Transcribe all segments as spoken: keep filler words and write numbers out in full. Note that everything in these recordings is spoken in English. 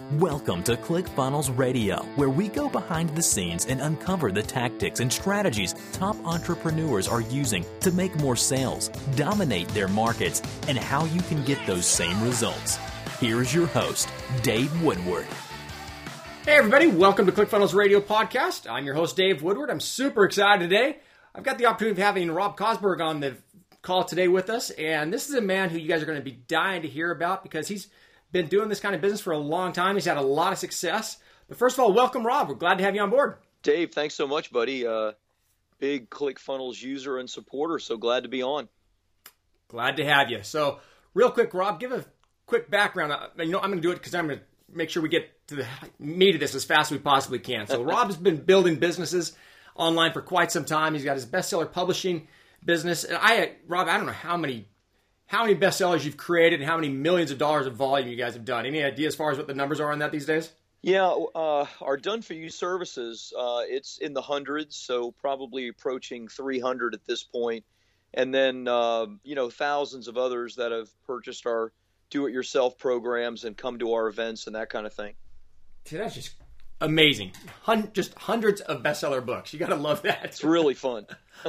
Welcome to ClickFunnels Radio, where we go behind the scenes and uncover the tactics and strategies top entrepreneurs are using to make more sales, dominate their markets, and how you can get those same results. Here's your host, Dave Woodward. Hey everybody, welcome to ClickFunnels Radio Podcast. I'm your host, Dave Woodward. I'm super excited today. I've got the opportunity of having Rob Kosberg on the call today with us, and this is a man who you guys are going to be dying to hear about because he's been doing this kind of business for a long time. He's had a lot of success. But first of all, welcome, Rob. We're glad to have you on board. Dave, thanks so much, buddy. Uh, big ClickFunnels user and supporter, so glad to be on. Glad to have you. So real quick, Rob, give a quick background. You know, I'm going to do it because I'm going to make sure we get to the meat of this as fast as we possibly can. So Rob's been building businesses online for quite some time. He's got his bestseller publishing business. And I, Rob, I don't know how many How many bestsellers you've created and how many millions of dollars of volume you guys have done. Any idea as far as what the numbers are on that these days? Yeah, uh, our done-for-you services, uh, it's in the hundreds, so probably approaching three hundred at this point. And then, uh, you know, thousands of others that have purchased our do-it-yourself programs and come to our events and that kind of thing. See, that's just amazing. Hun- just hundreds of bestseller books. You got to love that. It's really fun.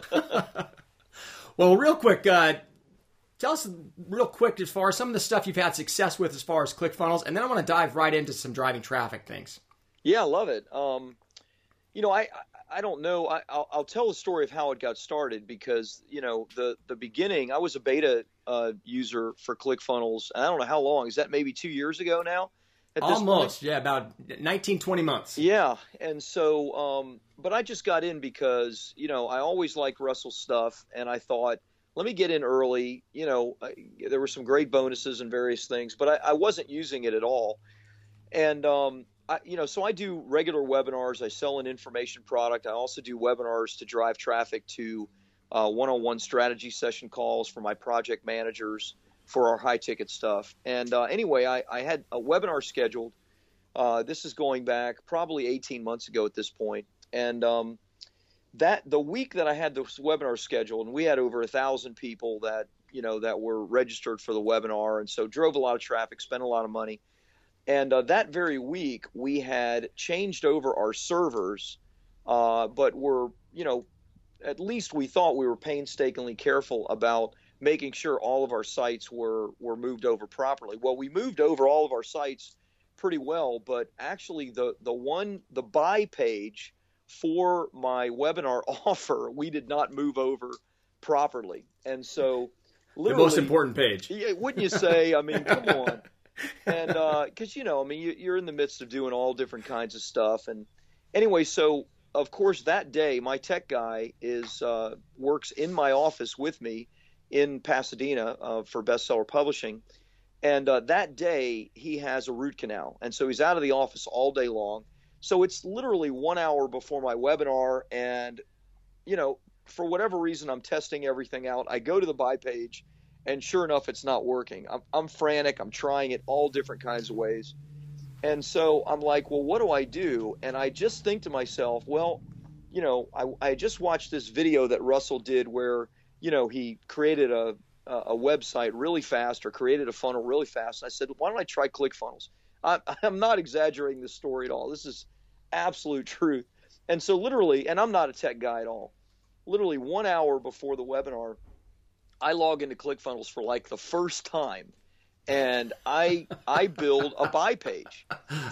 Well, real quick, uh, tell us real quick as far as some of the stuff you've had success with as far as ClickFunnels, and then I want to dive right into some driving traffic things. Yeah, I love it. Um, you know, I I don't know. I, I'll, I'll tell the story of how it got started because, you know, the, the beginning, I was a beta uh, user for ClickFunnels. I don't know how long. Is that maybe two years ago now? At this Almost, point? yeah, about nineteen, twenty months. Yeah, and so, um, but I just got in because, you know, I always liked Russell's stuff, and I thought, let me get in early. You know, I, there were some great bonuses and various things, but I, I wasn't using it at all. And, um, I, you know, so I do regular webinars. I sell an information product. I also do webinars to drive traffic to uh, one-on-one strategy session calls for my project managers for our high-ticket stuff. And uh, anyway, I, I had a webinar scheduled. Uh, this is going back probably eighteen months ago at this point. And um, that the week that I had this webinar scheduled, and we had over a thousand people that, you know, that were registered for the webinar. And so drove a lot of traffic, spent a lot of money. And uh, that very week we had changed over our servers, uh, but were, you know, at least we thought we were painstakingly careful about making sure all of our sites were, were moved over properly. Well, we moved over all of our sites pretty well, but actually the, the one, the buy page for my webinar offer, we did not move over properly. And so literally, the most important page. Yeah, wouldn't you say? I mean, come on. And uh, cause you know, I mean, you, you're in the midst of doing all different kinds of stuff. And anyway, so of course that day, my tech guy is, uh, works in my office with me in Pasadena uh, for Bestseller Publishing. And uh, that day he has a root canal. And so he's out of the office all day long. So it's literally one hour before my webinar. And, you know, for whatever reason, I'm testing everything out. I go to the buy page and sure enough, it's not working. I'm, I'm frantic. I'm trying it all different kinds of ways. And so I'm like, well, what do I do? And I just think to myself, well, you know, I, I just watched this video that Russell did where, you know, he created a, a website really fast or created a funnel really fast. And I said, why don't I try ClickFunnels? I, I'm not exaggerating this story at all. This is absolute truth. And so literally, and I'm not a tech guy at all, literally one hour before the webinar, I log into ClickFunnels for like the first time. And I I build a buy page,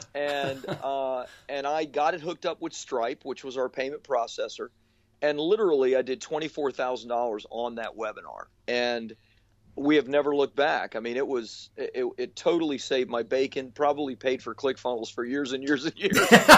and uh, and I got it hooked up with Stripe, which was our payment processor, and literally I did twenty-four thousand dollars on that webinar, and we have never looked back. I mean, it was it, it totally saved my bacon. Probably paid for ClickFunnels for years and years and years.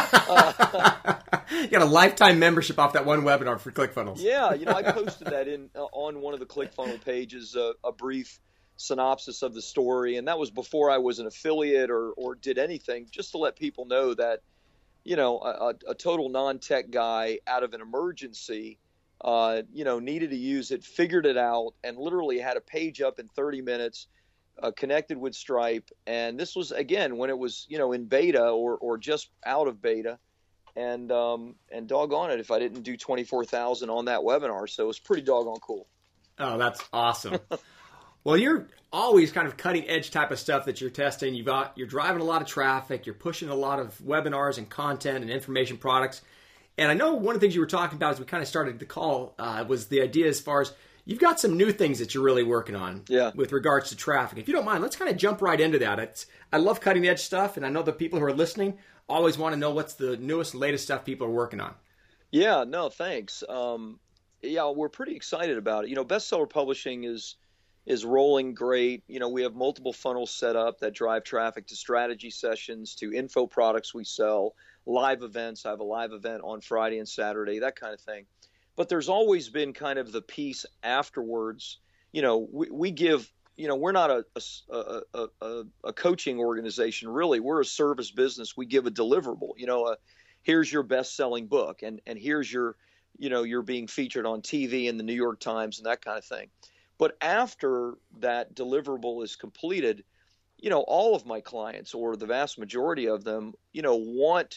uh, you got a lifetime membership off that one webinar for ClickFunnels. Yeah, you know, I posted that in uh, on one of the ClickFunnels pages, uh, a brief synopsis of the story, and that was before I was an affiliate or or did anything, just to let people know that, you know, a, a total non-tech guy out of an emergency, uh, you know, needed to use it, figured it out, and literally had a page up in thirty minutes, uh, connected with Stripe. And this was, again, when it was, you know, in beta or or just out of beta. And um, and doggone it if I didn't do twenty-four thousand on that webinar. So it was pretty doggone cool. Oh, that's awesome. Well, you're always kind of cutting edge type of stuff that you're testing. You've got, you're driving a lot of traffic. You're pushing a lot of webinars and content and information products. And I know one of the things you were talking about as we kind of started the call uh, was the idea as far as you've got some new things that you're really working on yeah. with regards to traffic. If you don't mind, let's kind of jump right into that. It's, I love cutting edge stuff, and I know the people who are listening always want to know what's the newest and latest stuff people are working on. Yeah, no, thanks. Um, yeah, we're pretty excited about it. You know, Bestseller Publishing is is rolling great. You know, we have multiple funnels set up that drive traffic to strategy sessions, to info products we sell, live events. I have a live event on Friday and Saturday, that kind of thing. But there's always been kind of the piece afterwards. You know, we, we give, you know, we're not a, a, a, a, a coaching organization, really. We're a service business. We give a deliverable, you know, a, here's your best-selling book, and, and here's your, you know, you're being featured on T V and the New York Times and that kind of thing. But after that deliverable is completed, you know, all of my clients, or the vast majority of them, you know, want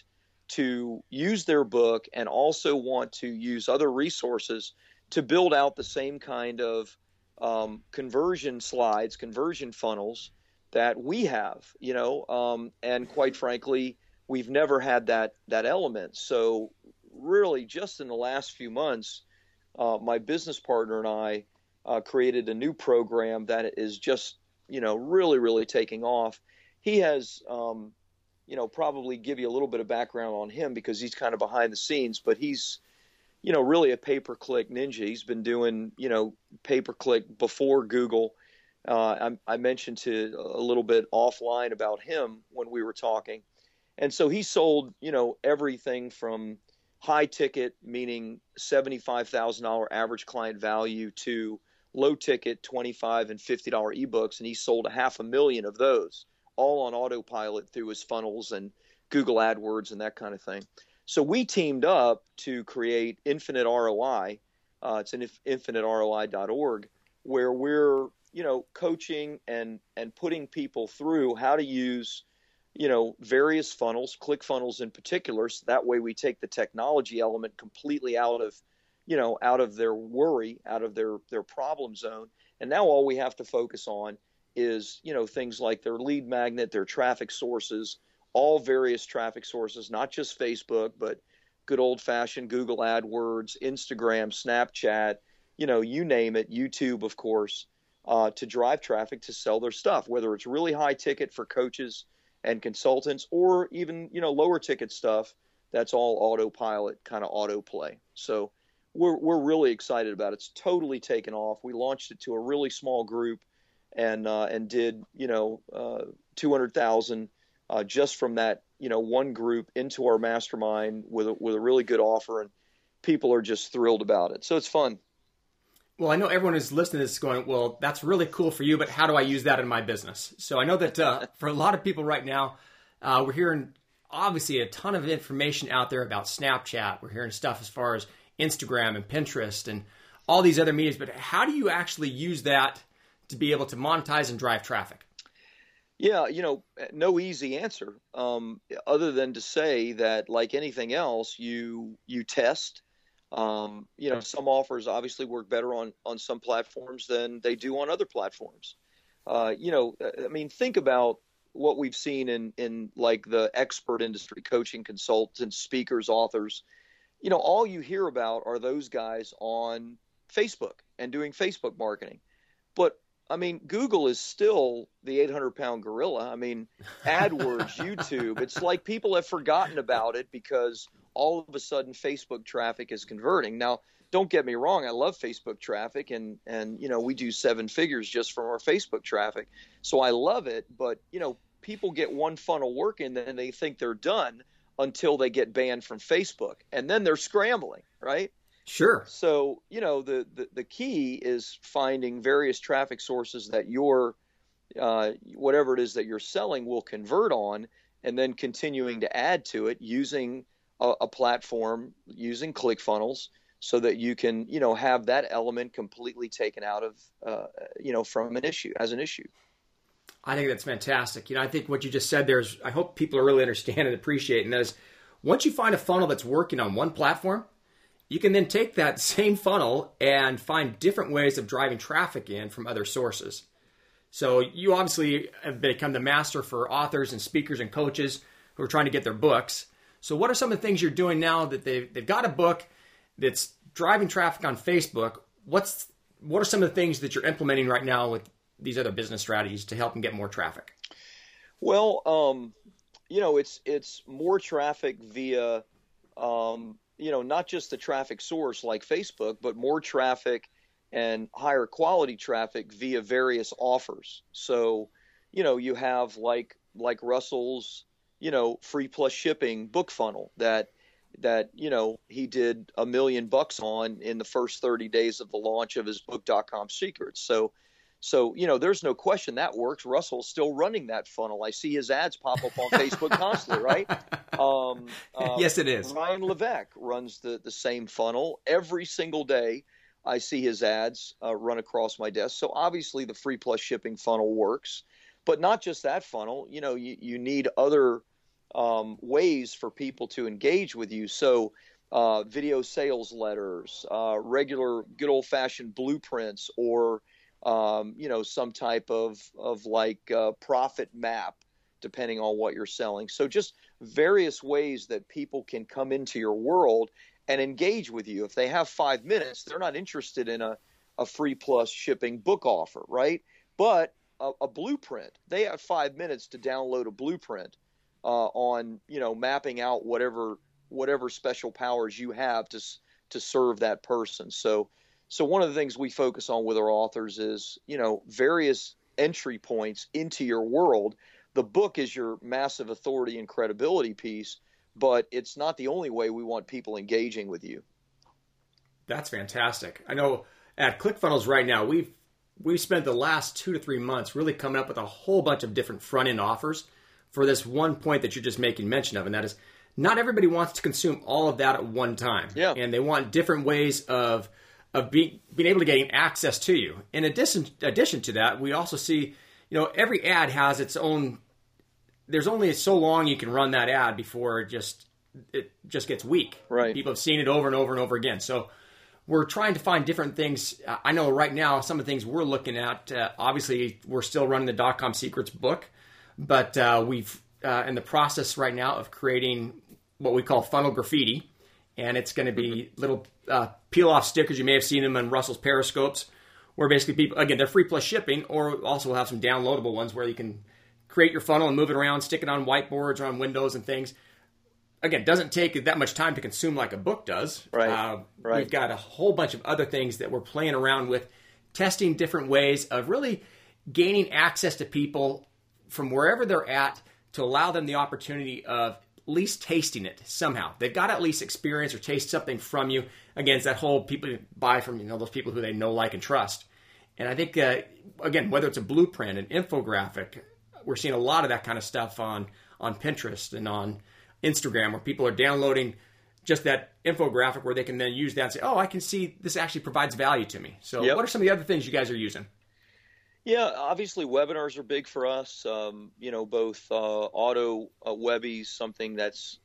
to use their book and also want to use other resources to build out the same kind of um, conversion slides, conversion funnels that we have, you know, um, and quite frankly, we've never had that that element. So really, just in the last few months, uh, my business partner and I uh, created a new program that is just, you know, really, really taking off. He has, um, you know, probably give you a little bit of background on him because he's kind of behind the scenes, but he's, you know, really a pay-per-click ninja. He's been doing, you know, pay-per-click before Google. Uh, I, I mentioned to a little bit offline about him when we were talking. And so he sold, you know, everything from high ticket, meaning seventy-five thousand dollars average client value, to low ticket twenty-five and fifty dollars ebooks. And he sold a half a million of those, all on autopilot through his funnels and Google AdWords and that kind of thing. So we teamed up to create Infinite R O I. Uh, it's in infinite R O I dot org, where we're, you know, coaching and, and putting people through how to use, you know, various funnels, ClickFunnels in particular. So that way we take the technology element completely out of, you know, out of their worry, out of their, their problem zone. And now all we have to focus on is, you know, things like their lead magnet, their traffic sources, all various traffic sources, not just Facebook, but good old fashioned Google AdWords, Instagram, Snapchat, you know, you name it, YouTube, of course, uh, to drive traffic to sell their stuff, whether it's really high ticket for coaches and consultants, or even, you know, lower ticket stuff that's all autopilot, kind of autoplay. So we're we're really excited about it. It's totally taken off. We launched it to a really small group, and uh, and did, you know, uh, two hundred thousand uh, just from that, you know, one group into our mastermind with a, with a really good offer, and people are just thrilled about it. So it's fun. Well, I know everyone who's listening to this is going, well, that's really cool for you, but how do I use that in my business? So I know that uh, for a lot of people right now, uh, we're hearing obviously a ton of information out there about Snapchat. We're hearing stuff as far as Instagram and Pinterest and all these other medias, but how do you actually use that to be able to monetize and drive traffic? Yeah, you know, no easy answer, um, other than to say that, like anything else, you you test. Um, you know, some offers obviously work better on, on some platforms than they do on other platforms. Uh, you know, I mean, think about what we've seen in, in like the expert industry, coaching consultants, speakers, authors. You know, all you hear about are those guys on Facebook and doing Facebook marketing. But I mean, Google is still the eight hundred pound gorilla. I mean, AdWords, YouTube, it's like people have forgotten about it because all of a sudden Facebook traffic is converting. Now, don't get me wrong, I love Facebook traffic, and, and you know, we do seven figures just from our Facebook traffic. So I love it, but, you know, people get one funnel working and they think they're done until they get banned from Facebook, and then they're scrambling, right? Sure. So, you know, the, the, the key is finding various traffic sources that your, uh, whatever it is that you're selling will convert on, and then continuing to add to it using a, a platform, using ClickFunnels, so that you can, you know, have that element completely taken out of, uh, you know, from an issue, as an issue. I think that's fantastic. You know, I think what you just said there is, I hope people are really understand and appreciate, and that is, once you find a funnel that's working on one platform, you can then take that same funnel and find different ways of driving traffic in from other sources. So you obviously have become the master for authors and speakers and coaches who are trying to get their books. So what are some of the things you're doing now that they've, they've got a book that's driving traffic on Facebook? What's what are some of the things that you're implementing right now with these other business strategies to help them get more traffic? Well, um, you know, it's it's more traffic via, um, you know, not just the traffic source like Facebook, but more traffic and higher quality traffic via various offers. So, you know, you have like like Russell's, you know, free plus shipping book funnel that that, you know, he did a million bucks on in the first thirty days of the launch of his book dot com secrets. So, so, you know, there's no question that works. Russell's still running that funnel. I see his ads pop up on Facebook constantly, right? Um, um, yes, it is. Ryan Levesque runs the, the same funnel every single day. I see his ads uh, run across my desk. So obviously the free plus shipping funnel works, but not just that funnel. You know, you, you need other Um, ways for people to engage with you. So uh, video sales letters, uh, regular good old fashioned blueprints, or, um, you know, some type of, of like uh, profit map, depending on what you're selling. So just various ways that people can come into your world and engage with you. If they have five minutes, they're not interested in a, a free plus shipping book offer, right? But a, a blueprint, they have five minutes to download a blueprint Uh, on, you know, mapping out whatever whatever special powers you have to to serve that person. So, so one of the things we focus on with our authors is, you know, various entry points into your world. The book is your massive authority and credibility piece, but it's not the only way we want people engaging with you. That's fantastic. I know at ClickFunnels right now, we've we've spent the last two to three months really coming up with a whole bunch of different front end offers for this one point that you're just making mention of, and that is not everybody wants to consume all of that at one time. Yeah. And they want different ways of of being being able to gain access to you. In addition addition to that, we also see, you know, every ad has its own, there's only so long you can run that ad before it just it just gets weak. Right. People have seen it over and over and over again. So we're trying to find different things. I know right now some of the things we're looking at, uh, obviously we're still running the dot-com secrets book. But uh, we've uh, in the process right now of creating what we call funnel graffiti, and it's going to be little uh, peel-off stickers. You may have seen them on Russell's Periscopes, where basically people, again, they're free plus shipping, or also we'll have some downloadable ones where you can create your funnel and move it around, stick it on whiteboards or on windows and things. Again, it doesn't take that much time to consume like a book does. Right. Uh, right. We've got a whole bunch of other things that we're playing around with, testing different ways of really gaining access to people from wherever they're at, to allow them the opportunity of at least tasting it somehow. They've got to at least experience or taste something from you. Again, it's that whole people buy from, you know, those people who they know, like, and trust. And I think, uh, again, whether it's a blueprint, an infographic, we're seeing a lot of that kind of stuff on, on Pinterest and on Instagram, where people are downloading just that infographic where they can then use that and say, oh, I can see this actually provides value to me. So yep. What are some of the other things you guys are using? Yeah, obviously webinars are big for us. Um, you know, both uh, auto uh, Webbies, something that's,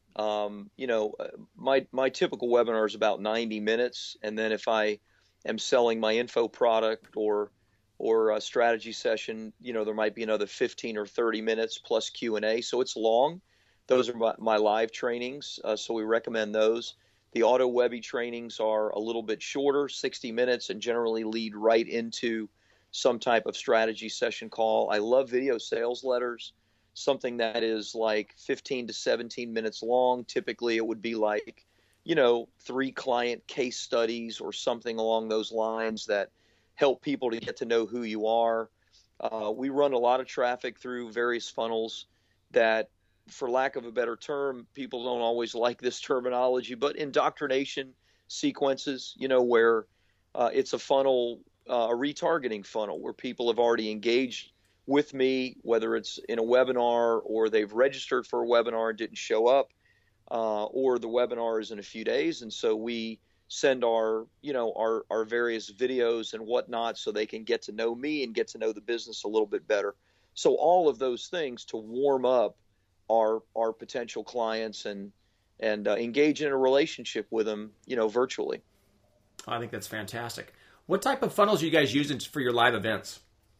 um, you know, my my typical webinar is about ninety minutes, and then if I am selling my info product or or a strategy session, you know, there might be another fifteen or thirty minutes plus Q and A. So it's long. Those are my, my live trainings, uh, so we recommend those. The auto Webbie trainings are a little bit shorter, sixty minutes, and generally lead right into some type of strategy session call. I love video sales letters, something that is like fifteen to seventeen minutes long. Typically it would be like, you know, three client case studies or something along those lines that help people to get to know who you are. Uh, we run a lot of traffic through various funnels that, for lack of a better term, people don't always like this terminology, but indoctrination sequences, you know, where uh, it's a funnel, Uh, a retargeting funnel where people have already engaged with me, whether it's in a webinar or they've registered for a webinar and didn't show up, uh, or the webinar is in a few days. And so we send our, you know, our, our various videos and whatnot so they can get to know me and get to know the business a little bit better. So all of those things to warm up our, our potential clients and, and uh, engage in a relationship with them, you know, virtually. I think that's fantastic. What type of funnels are you guys using for your live events?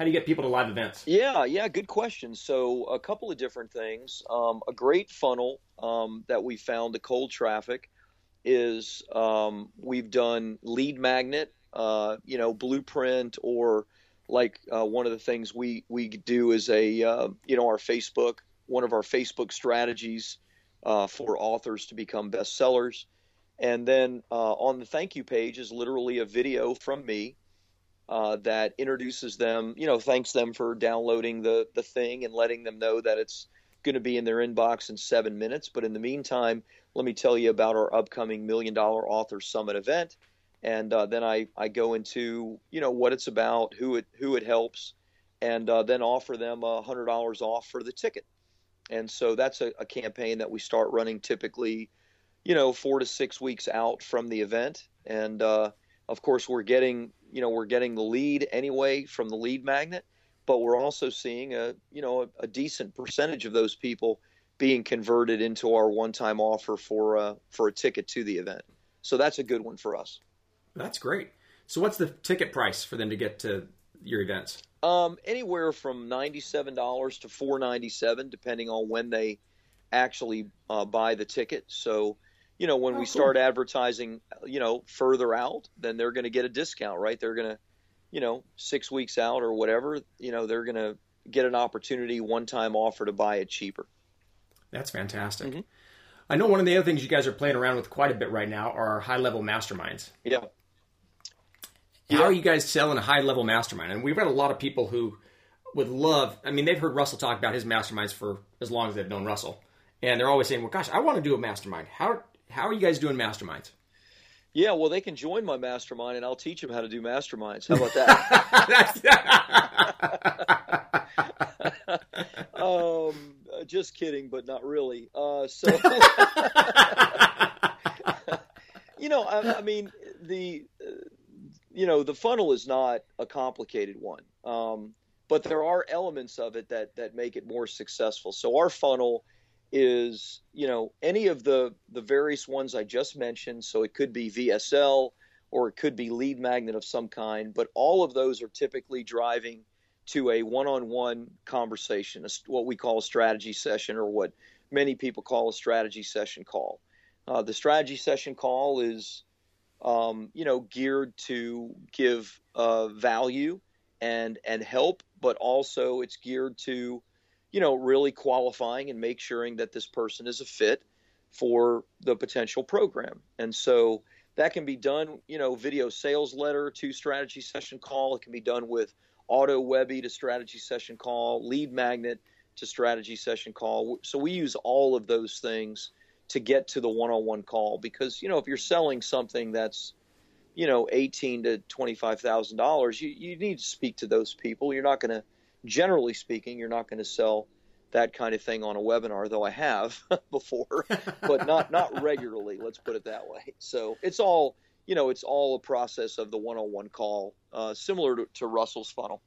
How do you get people to live events? Yeah, yeah, good question. So a couple of different things. Um, a great funnel um, that we found to cold traffic is um, we've done lead magnet, uh, you know, blueprint, or like uh, one of the things we, we do is a, uh, you know, our Facebook, one of our Facebook strategies uh, for authors to become bestsellers. And then uh, on the thank you page is literally a video from me uh, that introduces them, you know, thanks them for downloading the, the thing and letting them know that it's going to be in their inbox in seven minutes. But in the meantime, let me tell you about our upcoming Million Dollar Author Summit event. And uh, then I, I go into, you know, what it's about, who it who it helps, and uh, then offer them one hundred dollars off for the ticket. And so that's a, a campaign that we start running typically, you know, four to six weeks out from the event. And uh, of course, we're getting, you know, we're getting the lead anyway from the lead magnet, but we're also seeing a, you know, a, a decent percentage of those people being converted into our one-time offer for uh, for a ticket to the event. So that's a good one for us. That's great. So what's the ticket price for them to get to your events? Um, anywhere from ninety-seven dollars to four ninety-seven, depending on when they actually uh, buy the ticket. So, you know, when oh, we cool. start advertising, you know, further out, then they're going to get a discount, right? They're going to, you know, six weeks out or whatever, you know, they're going to get an opportunity, one-time offer to buy it cheaper. That's fantastic. Mm-hmm. I know one of the other things you guys are playing around with quite a bit right now are high-level masterminds. Yeah. How yeah. are you guys selling a high-level mastermind? And we've got a lot of people who would love, I mean, they've heard Russell talk about his masterminds for as long as they've known Russell. And they're always saying, well, gosh, I want to do a mastermind. How how are you guys doing masterminds? Yeah, well, they can join my mastermind, and I'll teach them how to do masterminds. How about that? um, just kidding, but not really. Uh, so, you know, I, I mean, the uh, you know, the funnel is not a complicated one, um, but there are elements of it that that make it more successful. So our funnel is, you know, any of the the various ones I just mentioned. So it could be V S L or it could be lead magnet of some kind, but all of those are typically driving to a one-on-one conversation, what we call a strategy session, or what many people call a strategy session call. Uh, the strategy session call is, um, you know, geared to give uh, value and and help, but also it's geared to, you know, really qualifying and make sure that this person is a fit for the potential program. And so that can be done, you know, video sales letter to strategy session call. It can be done with auto Webby to strategy session call, lead magnet to strategy session call. So we use all of those things to get to the one-on-one call, because, you know, if you're selling something that's, you know, eighteen to twenty-five thousand dollars, you, you need to speak to those people. You're not going to, generally speaking, you're not going to sell that kind of thing on a webinar, though I have before, but not, not regularly. Let's put it that way. So it's all, you know, it's all a process of the one-on-one call, uh, similar to, to Russell's funnel.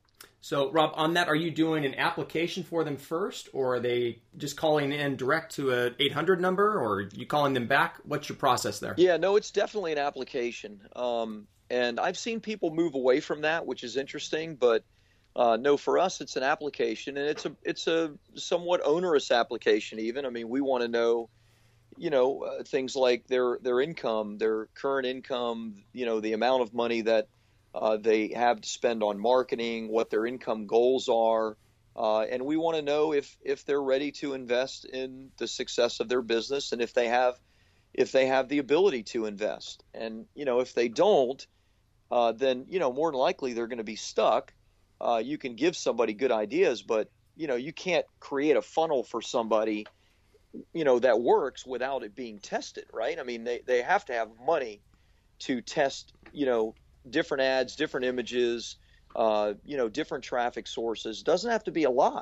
So, Rob, on that, are you doing an application for them first, or are they just calling in direct to an eight hundred number, or are you calling them back? What's your process there? Yeah, no, it's definitely an application. Um, and I've seen people move away from that, which is interesting, but uh, no, for us, it's an application, and it's a, it's a somewhat onerous application even. I mean, we want to know, you know, uh, things like their, their income, their current income, you know, the amount of money that Uh, they have to spend on marketing, what their income goals are, uh, and we want to know if if they're ready to invest in the success of their business, and if they have if they have the ability to invest. And you know, if they don't, uh, then you know, more than likely they're going to be stuck. Uh, you can give somebody good ideas, but you know, you can't create a funnel for somebody, you know, that works without it being tested, right? I mean, they they have to have money to test, you know, different ads, different images, uh, you know, different traffic sources. Doesn't have to be a lot,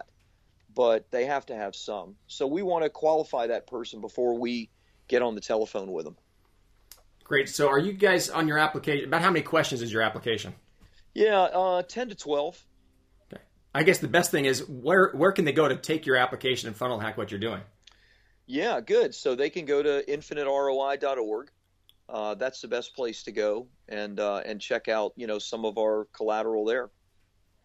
but they have to have some. So we want to qualify that person before we get on the telephone with them. Great. So are you guys on your application, about how many questions is your application? Yeah, uh, ten to twelve. Okay. I guess the best thing is, where where can they go to take your application and funnel hack what you're doing? Yeah, good. So they can go to infinite R O I dot org. Uh, that's the best place to go and uh, and check out, you know, some of our collateral there.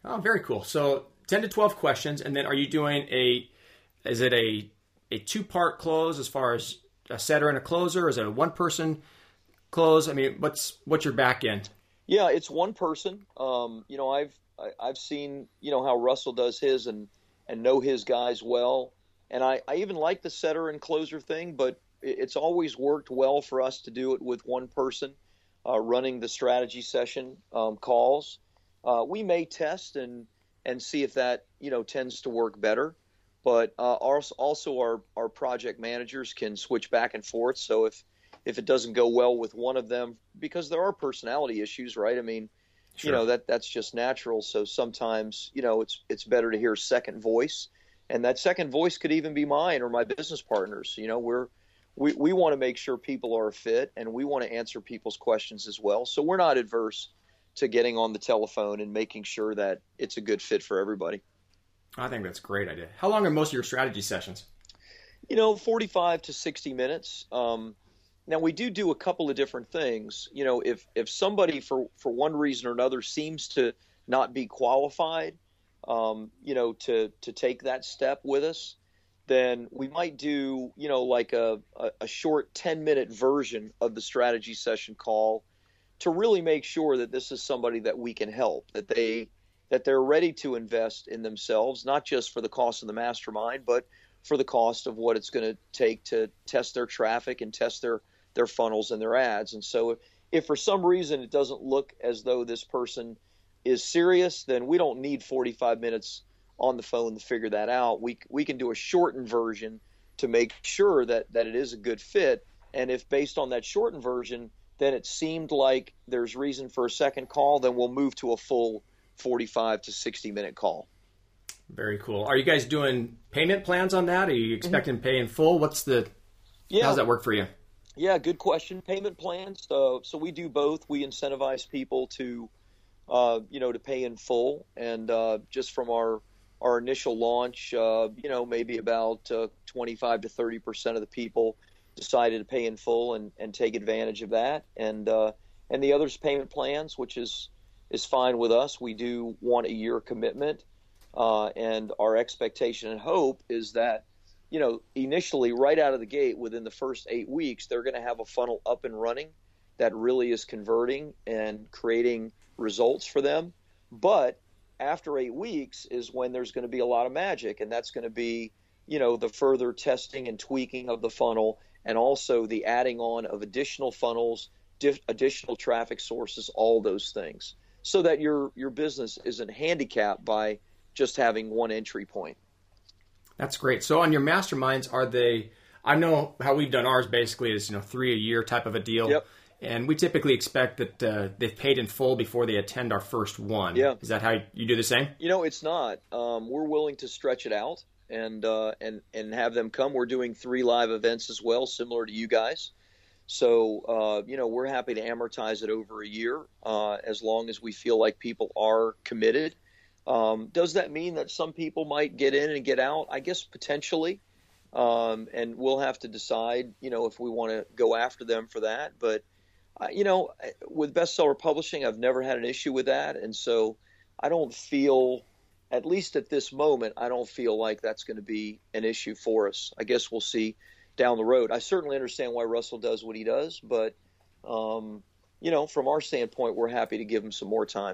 Oh, very cool. So ten to twelve questions, and then are you doing a, is it a, a two-part close as far as a setter and a closer? Is it a one-person close? I mean, what's what's your back end? Yeah, it's one person. Um, you know, I've I, I've seen, you know, how Russell does his and and know his guys well. And I, I even like the setter and closer thing, but it's always worked well for us to do it with one person uh, running the strategy session um, calls. Uh, we may test and and see if that, you know, tends to work better. But uh, also our, our project managers can switch back and forth. So if, if it doesn't go well with one of them, because there are personality issues, right? I mean, sure. you know, that that's just natural. So sometimes, you know, it's it's better to hear a second voice. And that second voice could even be mine or my business partners. You know, we're we, we want to make sure people are fit, and we want to answer people's questions as well. So we're not adverse to getting on the telephone and making sure that it's a good fit for everybody. I think that's a great idea. How long are most of your strategy sessions? You know, forty-five to sixty minutes. Um, now, we do do a couple of different things. You know, if, if somebody for, for one reason or another seems to not be qualified, um, you know, to, to take that step with us, then we might do, you know, like a, a, a short ten-minute version of the strategy session call to really make sure that this is somebody that we can help, that they that they're ready to invest in themselves, not just for the cost of the mastermind, but for the cost of what it's going to take to test their traffic and test their, their funnels and their ads. And so if, if for some reason it doesn't look as though this person is serious, then we don't need forty-five minutes on the phone to figure that out. We we can do a shortened version to make sure that, that it is a good fit. And if based on that shortened version, then it seemed like there's reason for a second call, then we'll move to a full forty-five to sixty minute call. Very cool. Are you guys doing payment plans on that? Are you expecting mm-hmm. pay in full? What's the, yeah. how does that work for you? Yeah, good question. Payment plans. Uh, so we do both. We incentivize people to, uh, you know, to pay in full. And uh, just from our, our initial launch, uh, you know, maybe about uh, twenty-five to thirty percent of the people decided to pay in full and, and take advantage of that. And, uh, and the others payment plans, which is, is fine with us. We do want a year commitment. Uh, and our expectation and hope is that, you know, initially right out of the gate within the first eight weeks, they're going to have a funnel up and running that really is converting and creating results for them. But after eight weeks is when there's going to be a lot of magic. And that's going to be, you know, the further testing and tweaking of the funnel, and also the adding on of additional funnels, diff- additional traffic sources, all those things, so that your your business isn't handicapped by just having one entry point. That's great. So on your masterminds, are they, I know how we've done ours basically is, you know, three a year type of a deal. Yep. And we typically expect that uh, they've paid in full before they attend our first one. Yeah. Is that how you do the same? You know, it's not. Um, we're willing to stretch it out and, uh, and, and have them come. We're doing three live events as well, similar to you guys. So, uh, you know, we're happy to amortize it over a year uh, as long as we feel like people are committed. Um, does that mean that some people might get in and get out? I guess potentially. Um, and we'll have to decide, you know, if we want to go after them for that. But, uh, you know, with bestseller publishing, I've never had an issue with that. And so I don't feel, at least at this moment, I don't feel like that's going to be an issue for us. I guess we'll see down the road. I certainly understand why Russell does what he does, but, um, you know, from our standpoint, we're happy to give him some more time.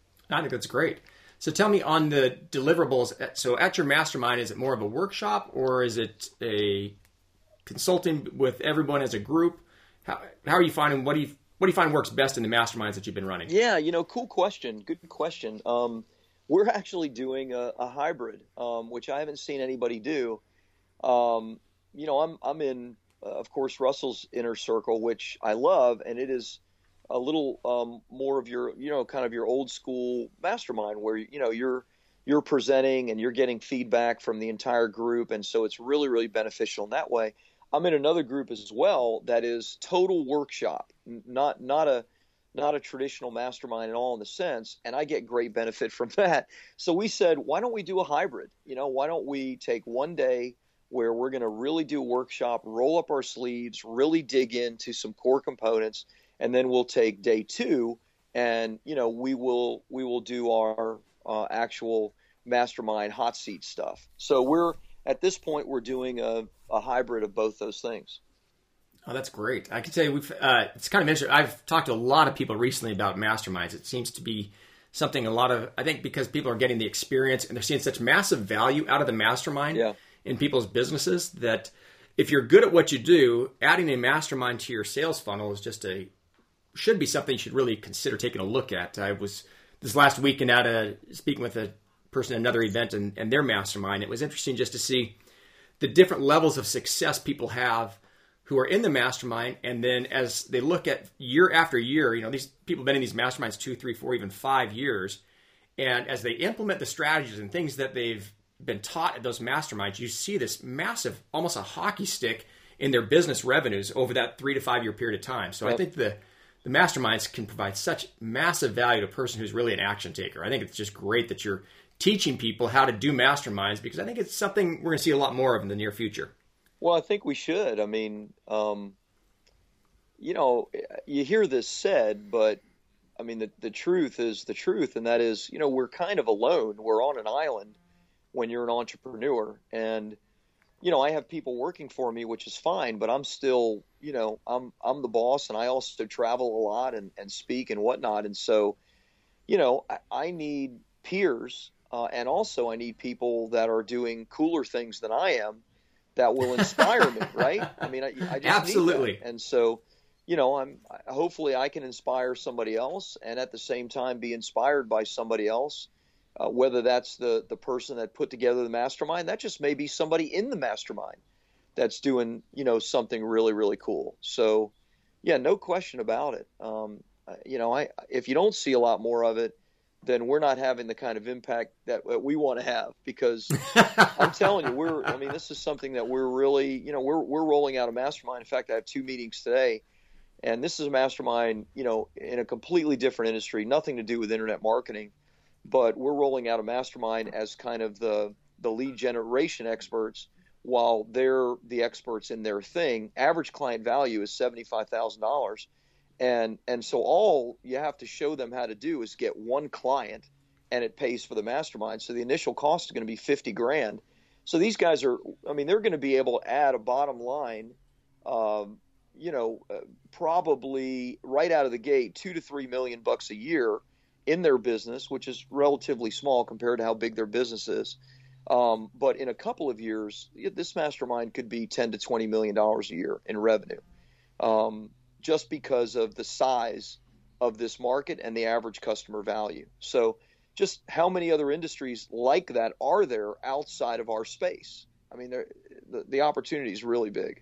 I think that's great. So tell me on the deliverables. So at your mastermind, is it more of a workshop or is it a consulting with everyone as a group? How, how are you finding, what do you, what do you find works best in the masterminds that you've been running? Yeah, you know, cool question. Good question. Um, we're actually doing a, a hybrid, um, which I haven't seen anybody do. Um, you know, I'm, I'm in, uh, of course, Russell's inner circle, which I love, and it is a little um, more of your, you know, kind of your old school mastermind where, you know, you're, you're presenting and you're getting feedback from the entire group. And so it's really, really beneficial in that way. I'm in another group as well that is total workshop, not, not a, not a traditional mastermind at all in the sense. And I get great benefit from that. So we said, why don't we do a hybrid? You know, why don't we take one day where we're going to really do a workshop, roll up our sleeves, really dig into some core components. And then we'll take day two and, you know, we will, we will do our, uh, actual mastermind hot seat stuff. So we're at this point we're doing a, a hybrid of both those things. Oh, that's great. I can tell you, we've uh, it's kind of interesting. I've talked to a lot of people recently about masterminds. It seems to be something a lot of, I think because people are getting the experience and they're seeing such massive value out of the mastermind yeah. in people's businesses that if you're good at what you do, adding a mastermind to your sales funnel is just a, should be something you should really consider taking a look at. I was this last weekend at a, speaking with a person at another event and, and their mastermind. It was interesting just to see the different levels of success people have who are in the mastermind, and then as they look at year after year, you know, these people have been in these masterminds two, three, four, even five years, and as they implement the strategies and things that they've been taught at those masterminds, you see this massive, almost a hockey stick in their business revenues over that three to five year period of time. So yep. I think the the masterminds can provide such massive value to a person who's really an action taker. I think it's just great that you're teaching people how to do masterminds, because I think it's something we're going to see a lot more of in the near future. Well, I think we should. I mean, um, you know, you hear this said, but I mean, the, the truth is the truth. And that is, you know, we're kind of alone. We're on an island when you're an entrepreneur. And, you know, I have people working for me, which is fine, but I'm still, you know, I'm, I'm the boss, and I also travel a lot and, and speak and whatnot. And so, you know, I, I need peers, uh, and also I need people that are doing cooler things than I am, that will inspire me, right? I mean, I, I just absolutely. Need that. And so, you know, I'm hopefully I can inspire somebody else, and at the same time be inspired by somebody else. Uh, whether that's the the person that put together the mastermind, that just may be somebody in the mastermind that's doing, you know, something really really cool. So, yeah, no question about it. Um, you know, I if you don't see a lot more of it, then we're not having the kind of impact that we want to have, because I'm telling you, we're, I mean, this is something that we're really, you know, we're, we're rolling out a mastermind. In fact, I have two meetings today, and this is a mastermind, you know, in a completely different industry, nothing to do with internet marketing, but we're rolling out a mastermind as kind of the, the lead generation experts while they're the experts in their thing. Average client value is seventy-five thousand dollars. And and so all you have to show them how to do is get one client, and it pays for the mastermind. So the initial cost is going to be fifty grand. So these guys are, I mean, they're going to be able to add a bottom line, um, you know, uh, probably right out of the gate, two to three million bucks a year in their business, which is relatively small compared to how big their business is. Um, but in a couple of years, this mastermind could be ten to twenty million dollars a year in revenue. Um, just because of the size of this market and the average customer value. So just how many other industries like that are there outside of our space? I mean, the, the opportunity is really big.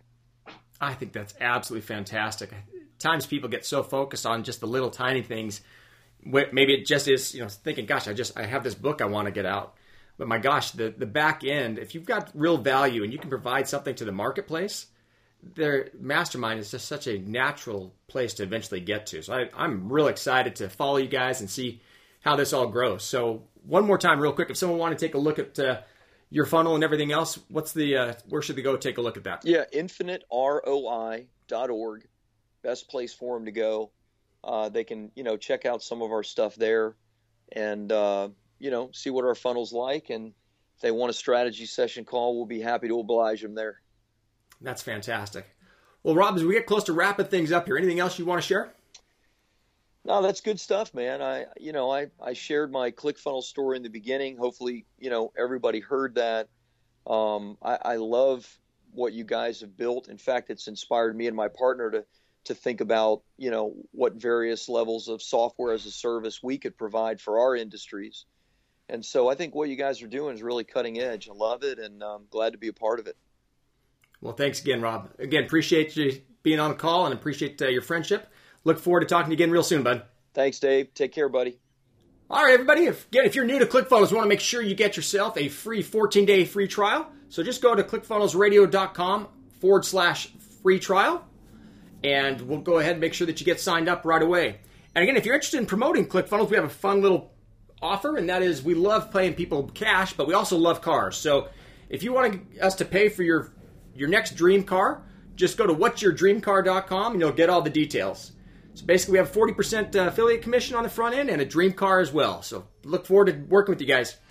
I think that's absolutely fantastic. At times people get so focused on just the little tiny things. Maybe it just is, you know, thinking, gosh, I just, I have this book I want to get out. But my gosh, the, the back end, if you've got real value and you can provide something to the marketplace, their mastermind is just such a natural place to eventually get to. So I, I'm real excited to follow you guys and see how this all grows. So one more time, real quick, if someone wanted to take a look at uh, your funnel and everything else, what's the uh, where should they go take a look at that? Yeah, infinite R O I dot org, best place for them to go. Uh, they can, you know, check out some of our stuff there, and uh, you know, see what our funnel's like. And if they want a strategy session call, we'll be happy to oblige them there. That's fantastic. Well, Rob, as we get close to wrapping things up here, anything else you want to share? No, that's good stuff, man. I, you know, I, I shared my ClickFunnels story in the beginning. Hopefully, you know, everybody heard that. Um, I, I love what you guys have built. In fact, it's inspired me and my partner to, to think about, you know, what various levels of software as a service we could provide for our industries. And so I think what you guys are doing is really cutting edge. I love it, and I'm glad to be a part of it. Well, thanks again, Rob. Again, appreciate you being on the call and appreciate uh, your friendship. Look forward to talking to you again real soon, bud. Thanks, Dave. Take care, buddy. All right, everybody. If, again, if you're new to ClickFunnels, you want to make sure you get yourself a free fourteen-day free trial. So just go to clickfunnelsradio.com forward slash free trial, and we'll go ahead and make sure that you get signed up right away. And again, if you're interested in promoting ClickFunnels, we have a fun little offer, and that is we love paying people cash, but we also love cars. So if you want us to pay for your your next dream car, just go to what's your dream car dot com and you'll get all the details. So basically, we have a forty percent affiliate commission on the front end and a dream car as well. So look forward to working with you guys.